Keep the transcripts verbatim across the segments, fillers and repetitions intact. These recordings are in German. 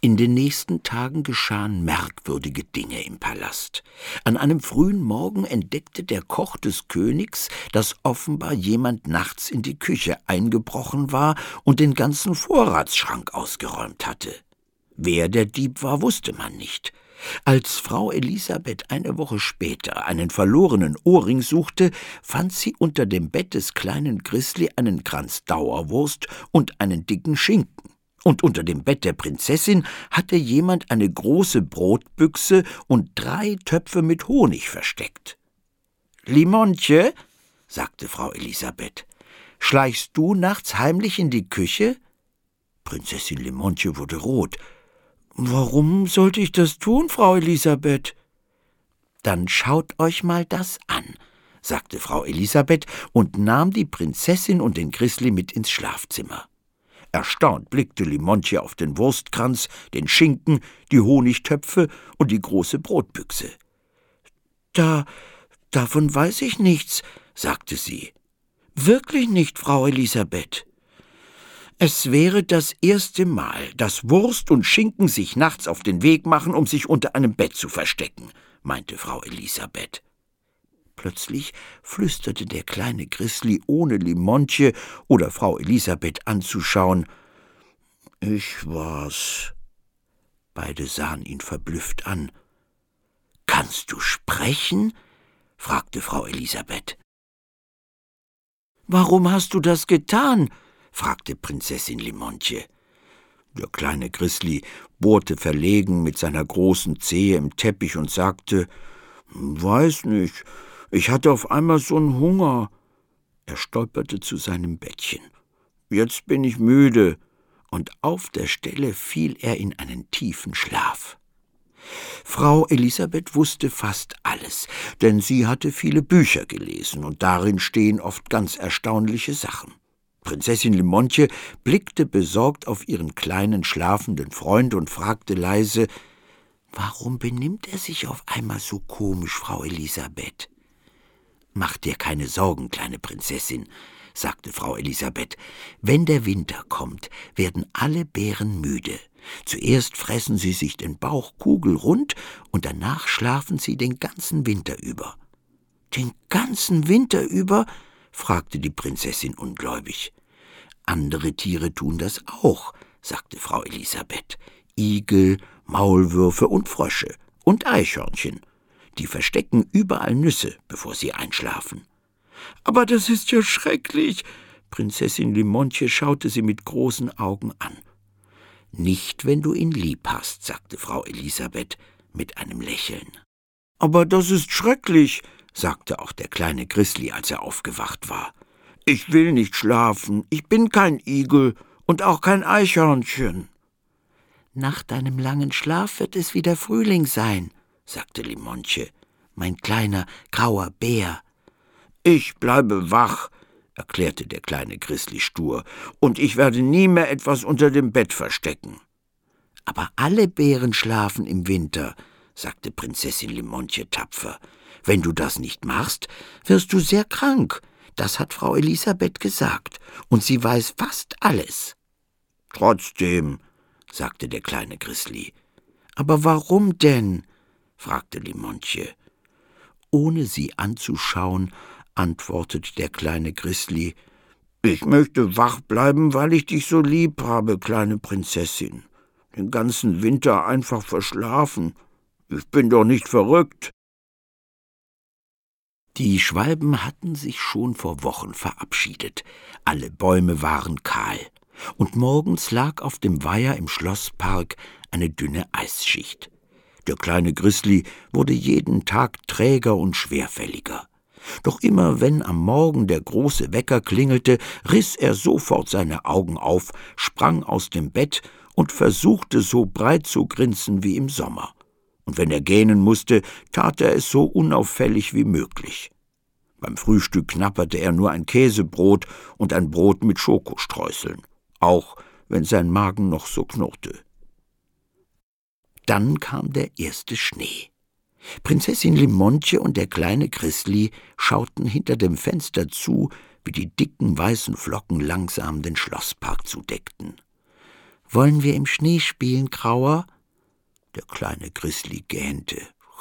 In den nächsten Tagen geschahen merkwürdige Dinge im Palast. An einem frühen Morgen entdeckte der Koch des Königs, dass offenbar jemand nachts in die Küche eingebrochen war und den ganzen Vorratsschrank ausgeräumt hatte. Wer der Dieb war, wusste man nicht. Als Frau Elisabeth eine Woche später einen verlorenen Ohrring suchte, fand sie unter dem Bett des kleinen Grizzly einen Kranz Dauerwurst und einen dicken Schinken. Und unter dem Bett der Prinzessin hatte jemand eine große Brotbüchse und drei Töpfe mit Honig versteckt. »Limontje«, sagte Frau Elisabeth, »schleichst du nachts heimlich in die Küche?« Prinzessin Limontje wurde rot. »Warum sollte ich das tun, Frau Elisabeth?« »Dann schaut euch mal das an«, sagte Frau Elisabeth und nahm die Prinzessin und den Grizzly mit ins Schlafzimmer. Erstaunt blickte Limontje auf den Wurstkranz, den Schinken, die Honigtöpfe und die große Brotbüchse. »Da, davon weiß ich nichts«, sagte sie. »Wirklich nicht, Frau Elisabeth.« »Es wäre das erste Mal, dass Wurst und Schinken sich nachts auf den Weg machen, um sich unter einem Bett zu verstecken«, meinte Frau Elisabeth. Plötzlich flüsterte der kleine Grizzly, ohne Limontje oder Frau Elisabeth anzuschauen: »Ich war's.« Beide sahen ihn verblüfft an. »Kannst du sprechen?« fragte Frau Elisabeth. »Warum hast du das getan?« fragte Prinzessin Limontje. Der kleine Grizzly bohrte verlegen mit seiner großen Zehe im Teppich und sagte: »Weiß nicht, ich hatte auf einmal so'n Hunger.« Er stolperte zu seinem Bettchen. »Jetzt bin ich müde.« Und auf der Stelle fiel er in einen tiefen Schlaf. Frau Elisabeth wusste fast alles, denn sie hatte viele Bücher gelesen, und darin stehen oft ganz erstaunliche Sachen. Prinzessin Limontje blickte besorgt auf ihren kleinen schlafenden Freund und fragte leise: »Warum benimmt er sich auf einmal so komisch, Frau Elisabeth?« »Mach dir keine Sorgen, kleine Prinzessin«, sagte Frau Elisabeth. »Wenn der Winter kommt, werden alle Bären müde. Zuerst fressen sie sich den Bauch kugelrund und danach schlafen sie den ganzen Winter über.« »Den ganzen Winter über?« fragte die Prinzessin ungläubig. »Andere Tiere tun das auch«, sagte Frau Elisabeth. »Igel, Maulwürfe und Frösche und Eichhörnchen. Die verstecken überall Nüsse, bevor sie einschlafen.« »Aber das ist ja schrecklich!« Prinzessin Limontje schaute sie mit großen Augen an. »Nicht, wenn du ihn lieb hast«, sagte Frau Elisabeth mit einem Lächeln. »Aber das ist schrecklich«, sagte auch der kleine Grizzly, als er aufgewacht war. »Ich will nicht schlafen, ich bin kein Igel und auch kein Eichhörnchen.« »Nach deinem langen Schlaf wird es wieder Frühling sein«, sagte Limontje, »mein kleiner grauer Bär.« »Ich bleibe wach«, erklärte der kleine Grizzly stur, »und ich werde nie mehr etwas unter dem Bett verstecken.« »Aber alle Bären schlafen im Winter«, sagte Prinzessin Limontje tapfer. »Wenn du das nicht machst, wirst du sehr krank. Das hat Frau Elisabeth gesagt, und sie weiß fast alles.« »Trotzdem«, sagte der kleine Grizzly. »Aber warum denn?« fragte Limontje. Ohne sie anzuschauen, antwortete der kleine Grizzly: »Ich möchte wach bleiben, weil ich dich so lieb habe, kleine Prinzessin. Den ganzen Winter einfach verschlafen. Ich bin doch nicht verrückt.« Die Schwalben hatten sich schon vor Wochen verabschiedet. Alle Bäume waren kahl. Und morgens lag auf dem Weiher im Schlosspark eine dünne Eisschicht. Der kleine Grizzly wurde jeden Tag träger und schwerfälliger. Doch immer wenn am Morgen der große Wecker klingelte, riss er sofort seine Augen auf, sprang aus dem Bett und versuchte, so breit zu grinsen wie im Sommer. Und wenn er gähnen musste, tat er es so unauffällig wie möglich. Beim Frühstück knabberte er nur ein Käsebrot und ein Brot mit Schokostreuseln, auch wenn sein Magen noch so knurrte. Dann kam der erste Schnee. Prinzessin Limontje und der kleine Grizzly schauten hinter dem Fenster zu, wie die dicken weißen Flocken langsam den Schlosspark zudeckten. »Wollen wir im Schnee spielen, Grauer?« Der kleine Grizzly gähnte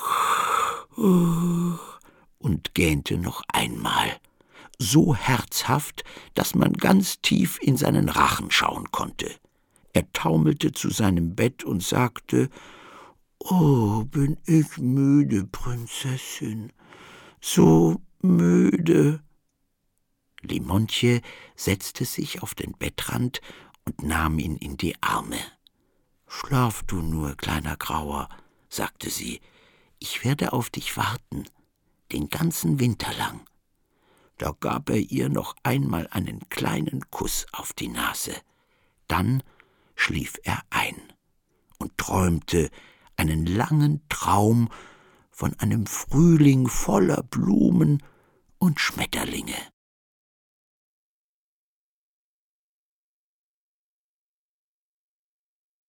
und gähnte noch einmal, so herzhaft, dass man ganz tief in seinen Rachen schauen konnte. Er taumelte zu seinem Bett und sagte: »Oh, bin ich müde, Prinzessin, so müde.« Limontje setzte sich auf den Bettrand und nahm ihn in die Arme. »Schlaf du nur, kleiner Grauer«, sagte sie, »ich werde auf dich warten, den ganzen Winter lang.« Da gab er ihr noch einmal einen kleinen Kuss auf die Nase. Dann schlief er ein und träumte einen langen Traum von einem Frühling voller Blumen und Schmetterlinge.